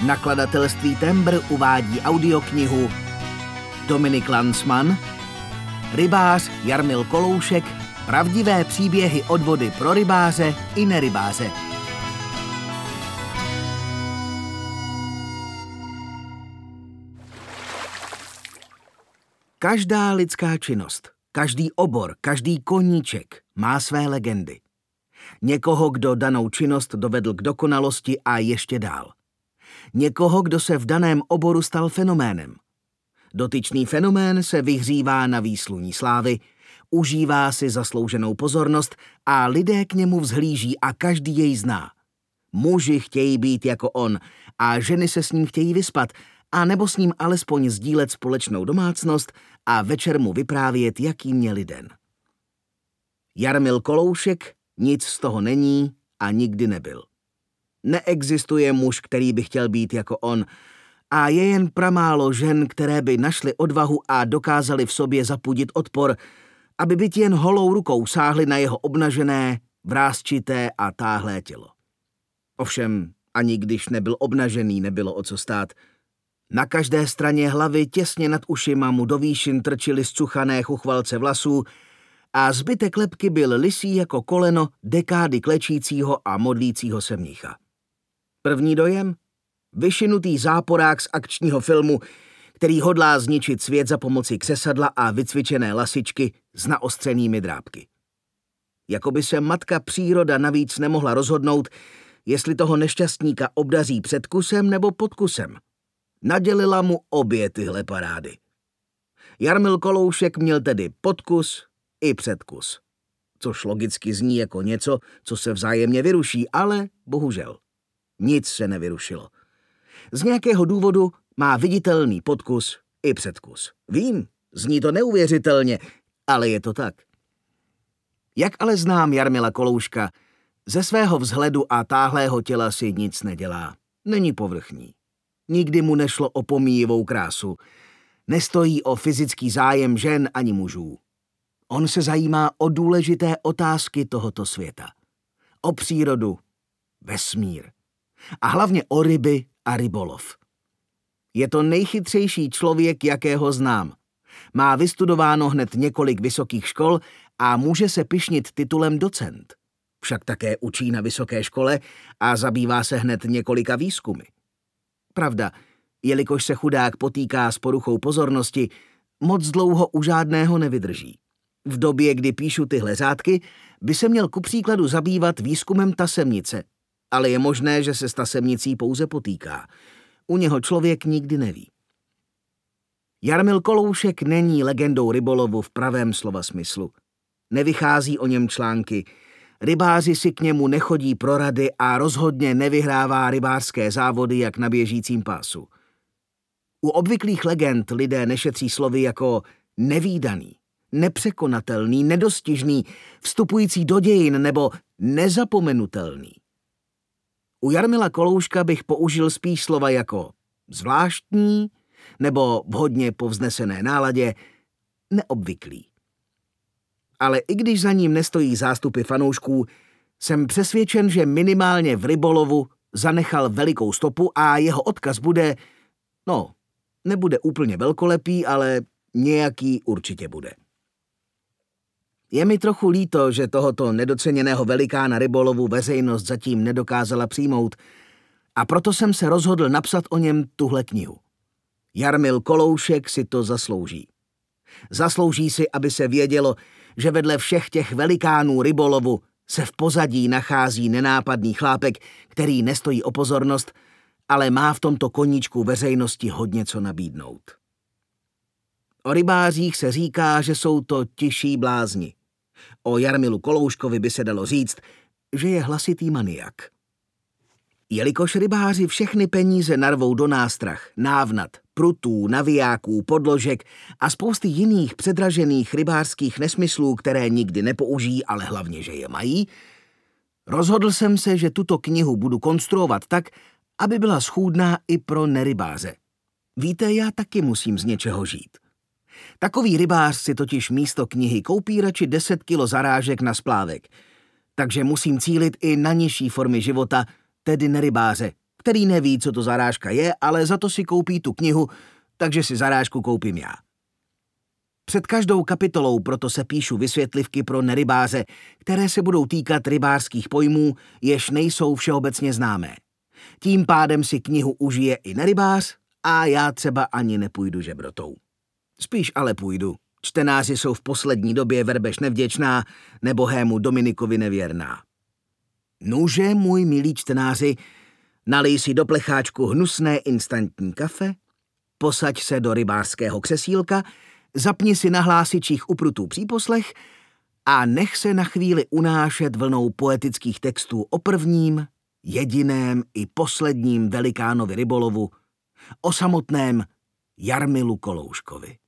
Nakladatelství Tembr uvádí audioknihu Dominik Landsman, rybář Jarmil Koloušek, pravdivé příběhy od vody pro rybáře i nerybáře. Každá lidská činnost, každý obor, každý koníček má své legendy. Někoho, kdo danou činnost dovedl k dokonalosti a ještě dál. Někoho, kdo se v daném oboru stal fenoménem. Dotyčný fenomén se vyhřívá na výsluní slávy, užívá si zaslouženou pozornost a lidé k němu vzhlíží a každý jej zná. Muži chtějí být jako on a ženy se s ním chtějí vyspat, a nebo s ním alespoň sdílet společnou domácnost a večer mu vyprávět, jaký měli den. Jarmil Koloušek nic z toho není a nikdy nebyl. Neexistuje muž, který by chtěl být jako on, a je jen pramálo žen, které by našly odvahu a dokázali v sobě zapudit odpor, aby byť jen holou rukou sáhly na jeho obnažené, vrásčité a táhlé tělo. Ovšem, ani když nebyl obnažený, nebylo o co stát. Na každé straně hlavy těsně nad ušima mu do výšin trčily zcuchané chuchvalce vlasů a zbytek lebky byl lisý jako koleno dekády klečícího a modlícího se mnicha. První dojem? Vyšinutý záporák z akčního filmu, který hodlá zničit svět za pomoci křesadla a vycvičené lasičky s naostřenými drápky. Jakoby se matka příroda navíc nemohla rozhodnout, jestli toho nešťastníka obdaří předkusem nebo podkusem. Nadělila mu obě tyhle parády. Jarmil Koloušek měl tedy podkus i předkus, což logicky zní jako něco, co se vzájemně vyruší, ale bohužel nic se nevyrušilo. Z nějakého důvodu má viditelný podkus i předkus. Vím, zní to neuvěřitelně, ale je to tak. Jak ale znám Jarmila Kolouška, ze svého vzhledu a táhlého těla si nic nedělá. Není povrchní. Nikdy mu nešlo o pomíjivou krásu. Nestojí o fyzický zájem žen ani mužů. On se zajímá o důležité otázky tohoto světa. O přírodu, vesmír. A hlavně o ryby a rybolov. Je to nejchytřejší člověk, jakého znám. Má vystudováno hned několik vysokých škol a může se pyšnit titulem docent. Však také učí na vysoké škole a zabývá se hned několika výzkumy. Pravda, jelikož se chudák potýká s poruchou pozornosti, moc dlouho u žádného nevydrží. V době, kdy píšu tyhle řádky, by se měl kupříkladu zabývat výzkumem tasemnice, ale je možné, že se s tasemnicí pouze potýká. U něho člověk nikdy neví. Jarmil Koloušek není legendou rybolovu v pravém slova smyslu. Nevychází o něm články, rybáři si k němu nechodí pro rady a rozhodně nevyhrává rybářské závody jak na běžícím pásu. U obvyklých legend lidé nešetří slovy jako nevídaný, nepřekonatelný, nedostižný, vstupující do dějin nebo nezapomenutelný. U Jarmila Kolouška bych použil spíš slova jako zvláštní nebo v hodně povznesené náladě neobvyklý. Ale i když za ním nestojí zástupy fanoušků, jsem přesvědčen, že minimálně v rybolovu zanechal velikou stopu a jeho odkaz bude, nebude úplně velkolepý, ale nějaký určitě bude. Je mi trochu líto, že tohoto nedoceněného velikána rybolovu veřejnost zatím nedokázala přijmout, a proto jsem se rozhodl napsat o něm tuhle knihu. Jarmil Koloušek si to zaslouží. Zaslouží si, aby se vědělo, že vedle všech těch velikánů rybolovu se v pozadí nachází nenápadný chlápek, který nestojí o pozornost, ale má v tomto koníčku veřejnosti hodně co nabídnout. O rybářích se říká, že jsou to tiší blázni. O Jarmilu Kolouškovi by se dalo říct, že je hlasitý maniak. Jelikož rybáři všechny peníze narvou do nástrah, návnat, prutů, navijáků, podložek a spousty jiných předražených rybářských nesmyslů, které nikdy nepoužijí, ale hlavně, že je mají, rozhodl jsem se, že tuto knihu budu konstruovat tak, aby byla schůdná i pro nerybáře. Víte, já taky musím z něčeho žít. Takový rybář si totiž místo knihy koupí radši 10 kilo zarážek na splávek, takže musím cílit i na nižší formy života, tedy nerybáře, který neví, co to zarážka je, ale za to si koupí tu knihu, takže si zarážku koupím já. Před každou kapitolou proto se píšu vysvětlivky pro nerybáře, které se budou týkat rybářských pojmů, jež nejsou všeobecně známé. Tím pádem si knihu užije i nerybář a já třeba ani nepůjdu žebrotou. Spíš ale půjdu. Čtenáři jsou v poslední době verbež nevděčná, nebohému Dominikovi nevěrná. Nuže, můj milí čtenáři, nalij si do plecháčku hnusné instantní kafe, posaď se do rybářského křesílka, zapni si na hlásičích uprutů příposlech a nech se na chvíli unášet vlnou poetických textů o prvním, jediném i posledním velikánovi rybolovu, o samotném Jarmilu Kolouškovi.